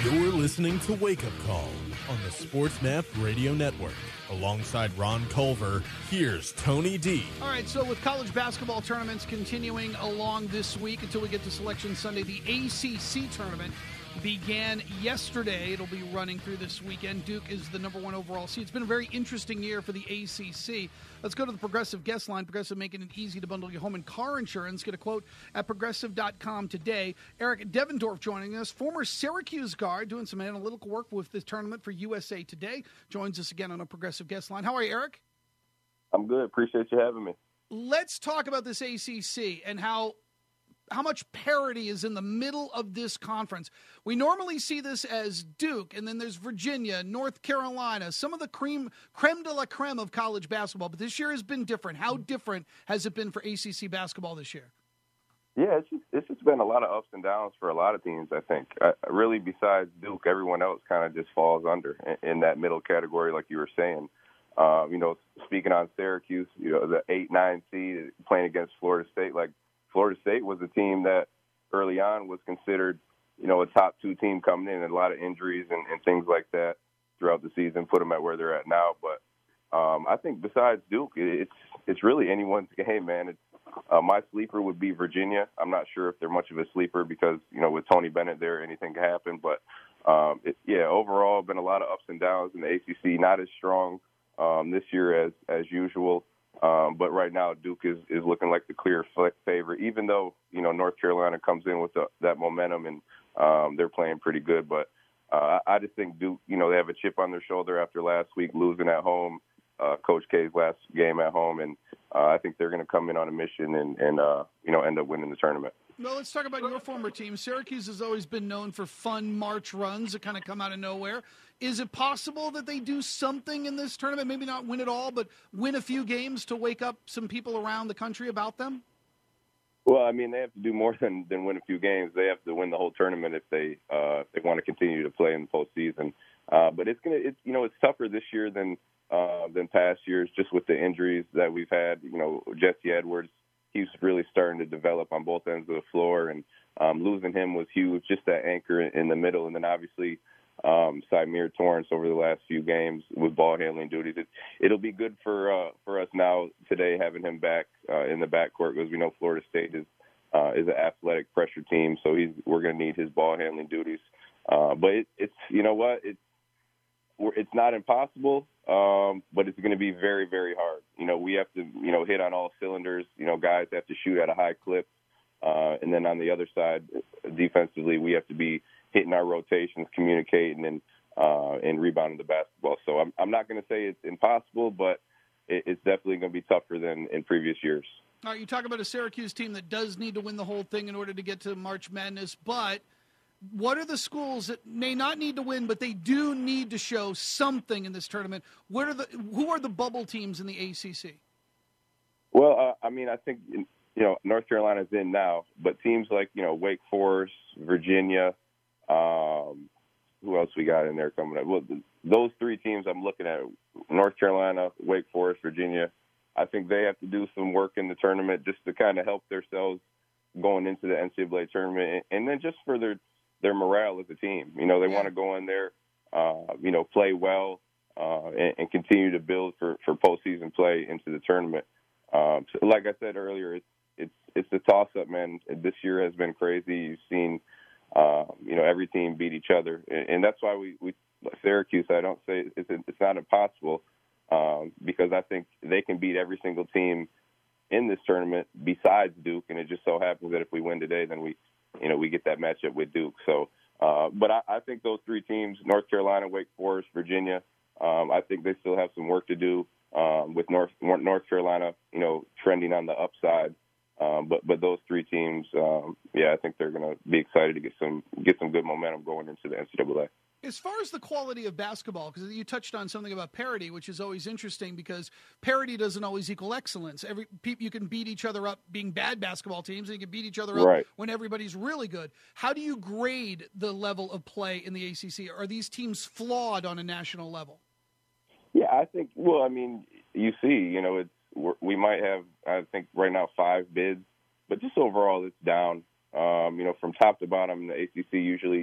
You're listening to Wake Up Call on the SportsMap Radio Network. Alongside Ron Culver, here's Tony D. All right, so with college basketball tournaments continuing along this week until we get to Selection Sunday, the ACC tournament began yesterday. It'll be running through this weekend. Duke is the number one overall seed. It's been a very interesting year for the ACC. Let's go to the Progressive guest line. Progressive making it easy to bundle your home and car insurance. Get a quote at Progressive.com today. Eric Devendorf joining us, former Syracuse guard, doing some analytical work with this tournament for USA Today. Joins us again on a Progressive guest line. How are you, Eric? I'm good. Appreciate you having me. Let's talk about this ACC and how much parity is in the middle of this conference. We normally see this as Duke, and then there's Virginia, North Carolina, some of the creme de la creme of college basketball. But this year has been different. How different has it been for ACC basketball this year? Yeah, it's just been a lot of ups and downs for a lot of teams, I think. Really, besides Duke, everyone else kind of just falls under in that middle category, like you were saying. Speaking on Syracuse, the 8-9 seed playing against Florida State, Florida State was a team that early on was considered, a top two team coming in, and a lot of injuries and things like that throughout the season put them at where they're at now. But I think besides Duke, it's really anyone's game, man. My sleeper would be Virginia. I'm not sure if they're much of a sleeper because, with Tony Bennett there, anything can happen. But, overall, been a lot of ups and downs in the ACC, not as strong this year as usual. But right now, Duke is looking like the clear favorite, even though, North Carolina comes in with that momentum and they're playing pretty good. But I just think Duke, they have a chip on their shoulder after last week losing at home, Coach K's last game at home. And I think they're going to come in on a mission and end up winning the tournament. Well, let's talk about your former team. Syracuse has always been known for fun March runs that kind of come out of nowhere. Is it possible that they do something in this tournament, maybe not win it all, but win a few games to wake up some people around the country about them? Well, I mean, they have to do more than win a few games. They have to win the whole tournament if they want to continue to play in the postseason. But it's tougher this year than past years, just with the injuries that we've had. Jesse Edwards, he's really starting to develop on both ends of the floor, and losing him was huge, just that anchor in the middle. And then obviously Symir Torrance over the last few games with ball handling duties. It'll be good for us now today having him back in the backcourt, because we know Florida State is an athletic pressure team, so we're going to need his ball handling duties. But it's not impossible, but it's going to be very, very hard. We have to, hit on all cylinders. Guys have to shoot at a high clip. And then on the other side, defensively, we have to be hitting our rotations, communicating, and rebounding the basketball. So I'm not going to say it's impossible, but it's definitely going to be tougher than in previous years. All right, you talk about a Syracuse team that does need to win the whole thing in order to get to March Madness, but what are the schools that may not need to win, but they do need to show something in this tournament? Who are the bubble teams in the ACC? Well, I think, North Carolina's in now, but teams like, Wake Forest, Virginia, who else we got in there coming up? Well, those three teams I'm looking at, North Carolina, Wake Forest, Virginia, I think they have to do some work in the tournament just to kind of help themselves going into the NCAA tournament, and then just for their morale as a team. They want to go in there, play well, and continue to build for postseason play into the tournament. So like I said earlier, it's a toss-up, man. This year has been crazy. You've seen, every team beat each other, and that's why we Syracuse. I don't say it's not impossible, because I think they can beat every single team in this tournament besides Duke, and it just so happens that if we win today, then we get that matchup with Duke. So, but I think those three teams, North Carolina, Wake Forest, Virginia, I think they still have some work to do with North Carolina, trending on the upside. But those three teams, I think they're going to be excited to get some good momentum going into the NCAA. As far as the quality of basketball, because you touched on something about parity, which is always interesting because parity doesn't always equal excellence. You can beat each other up being bad basketball teams, and you can beat each other up when everybody's really good. How do you grade the level of play in the ACC? Are these teams flawed on a national level? Yeah, I think. Well, you see, we might have, I think right now 5 bids, but just overall it's down. From top to bottom, the ACC usually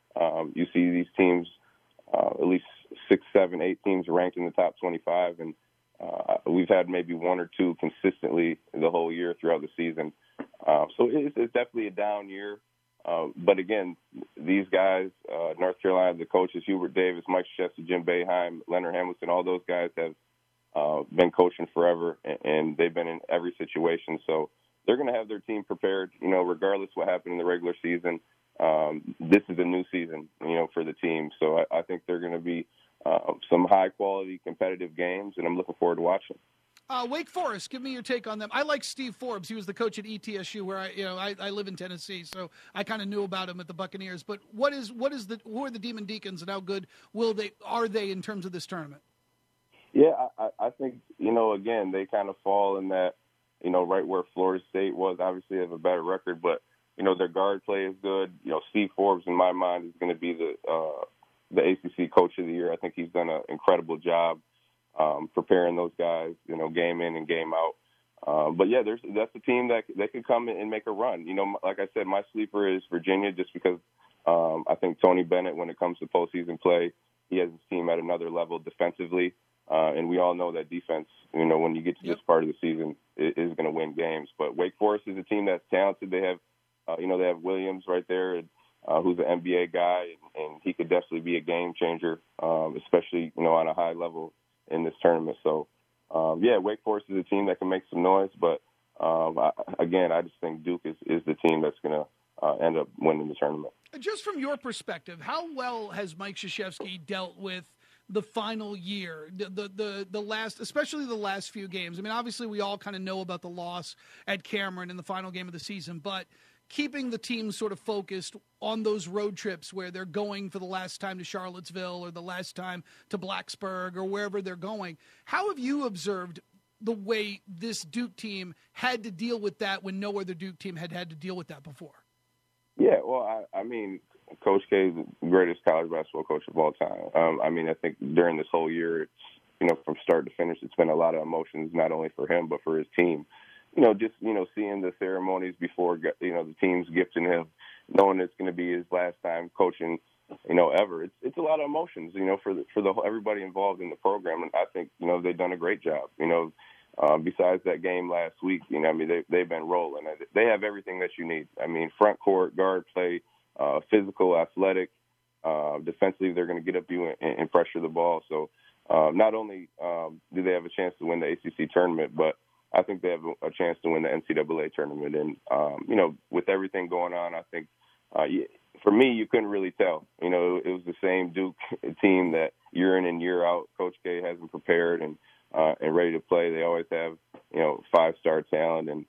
You see these teams, at least 6, 7, 8 teams ranked in the top 25, and we've had maybe 1 or 2 consistently the whole year throughout the season. So it's definitely a down year. But again, these guys, North Carolina, the coaches, Hubert Davis, Mike Krzyzewski, Jim Boeheim, Leonard Hamilton, all those guys have been coaching forever, and they've been in every situation. So they're going to have their team prepared, regardless what happened in the regular season. This is a new season, for the team. So I think they're going to be some high-quality competitive games, and I'm looking forward to watching. Wake Forest, give me your take on them. I like Steve Forbes. He was the coach at ETSU, where I live in Tennessee, so I kind of knew about him at the Buccaneers. But who are the Demon Deacons, and how good are they in terms of this tournament? Yeah, I think again they kind of fall in that right where Florida State was. Obviously, they have a better record, but their guard play is good. Steve Forbes, in my mind, is going to be the ACC Coach of the Year. I think he's done an incredible job preparing those guys, game in and game out. But yeah, that's a team that could come and make a run. Like I said, my sleeper is Virginia, just because I think Tony Bennett, when it comes to postseason play, he has his team at another level defensively. And we all know that defense, when you get to this part of the season, is going to win games. But Wake Forest is a team that's talented. They have, they have Williams right there, who's an NBA guy, and he could definitely be a game changer, especially, on a high level in this tournament. So, Wake Forest is a team that can make some noise. But, I just think Duke is the team that's going to end up winning the tournament. Just from your perspective, how well has Mike Krzyzewski dealt with the final year, the last, especially the last few games? I mean, obviously we all kind of know about the loss at Cameron in the final game of the season, but keeping the team sort of focused on those road trips where they're going for the last time to Charlottesville or the last time to Blacksburg or wherever they're going. How have you observed the way this Duke team had to deal with that when no other Duke team had to deal with that before? Yeah, well, I mean, Coach K is the greatest college basketball coach of all time. I think during this whole year, it's, from start to finish, it's been a lot of emotions, not only for him, but for his team. Seeing the ceremonies before, the team's gifting him, knowing it's going to be his last time coaching, ever. It's a lot of emotions, for everybody involved in the program. And I think, they've done a great job. Besides that game last week, they've been rolling. They have everything that you need. I mean, front court, guard play, physical, athletic, defensively, they're going to get up you and pressure the ball. So not only do they have a chance to win the ACC tournament, but I think they have a chance to win the NCAA tournament. And, with everything going on, I think for me, you couldn't really tell. It was the same Duke team that year in and year out, Coach K has them prepared and ready to play. They always have, 5-star talent. And,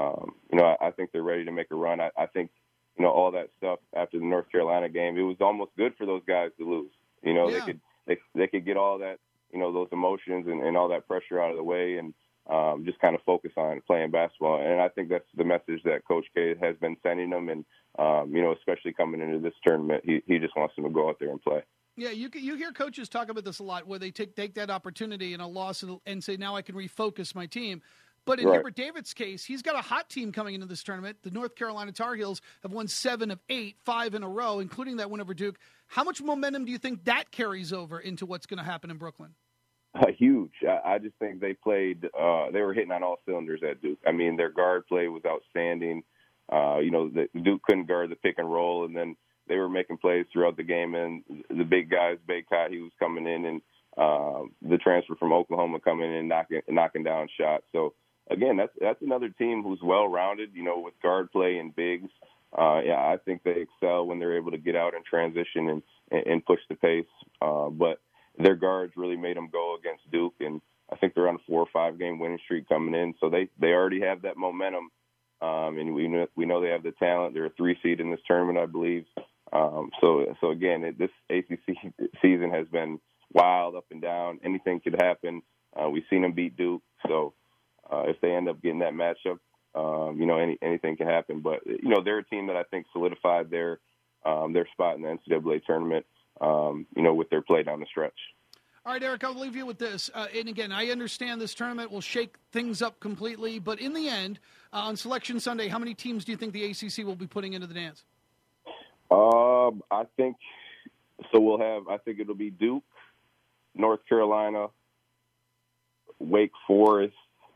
I think they're ready to make a run. I think, all that stuff after the North Carolina game, it was almost good for those guys to lose. They could get all that, those emotions and all that pressure out of the way and just kind of focus on playing basketball. And I think that's the message that Coach K has been sending them. And, especially coming into this tournament, he just wants them to go out there and play. Yeah, you hear coaches talk about this a lot, where they take that opportunity in a loss and say, now I can refocus my team. But in Hubert David's case, he's got a hot team coming into this tournament. The North Carolina Tar Heels have won 7 of 8, 5 in a row, including that win over Duke. How much momentum do you think that carries over into what's going to happen in Brooklyn? Huge. I just think they played they were hitting on all cylinders at Duke. I mean, their guard play was outstanding. Duke couldn't guard the pick and roll, and then they were making plays throughout the game. And the big guys, Baycott, he was coming in, and the transfer from Oklahoma coming in and knocking down shots. So, again, that's another team who's well-rounded, with guard play and bigs. I think they excel when they're able to get out and transition and push the pace. But their guards really made them go against Duke, and I think they're on a 4 or 5 game winning streak coming in. So they already have that momentum, and we know they have the talent. They're a 3 seed in this tournament, I believe. So again, this ACC season has been wild, up and down. Anything could happen. We've seen them beat Duke, so if they end up getting that matchup, anything can happen. But they're a team that I think solidified their spot in the NCAA tournament. With their play down the stretch. All right, Eric, I'll leave you with this. And again, I understand this tournament will shake things up completely, but in the end, on Selection Sunday, how many teams do you think the ACC will be putting into the dance? I think so. We'll have. I think it'll be Duke, North Carolina, Wake Forest.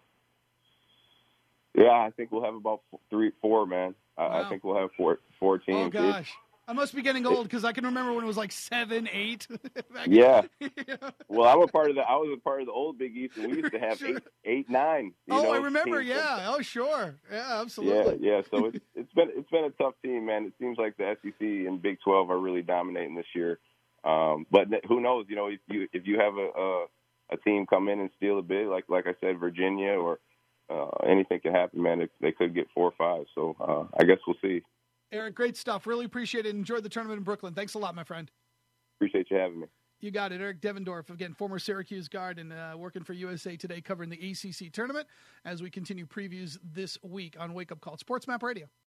Yeah, I think we'll have about 3-4, man. Wow. I think we'll have four teams. Oh gosh, I must be getting old because I can remember when it was like 7, 8. Yeah. Well, I was a part of the old Big East, and we used to have Sure. 8, 9. I remember. Yeah. Oh, sure. Yeah, absolutely. Yeah. So it's been a tough team, man. It seems like the SEC and Big 12 are really dominating this year. But who knows? You know, if you have a team come in and steal a bid, like I said, Virginia or anything can happen, man. They could get 4 or 5. So I guess we'll see. Eric, great stuff. Really appreciate it. Enjoyed the tournament in Brooklyn. Thanks a lot, my friend. Appreciate you having me. You got it. Eric Devendorf, again, former Syracuse guard and working for USA Today covering the ACC tournament as we continue previews this week on Wake Up Call. Sports Map Radio.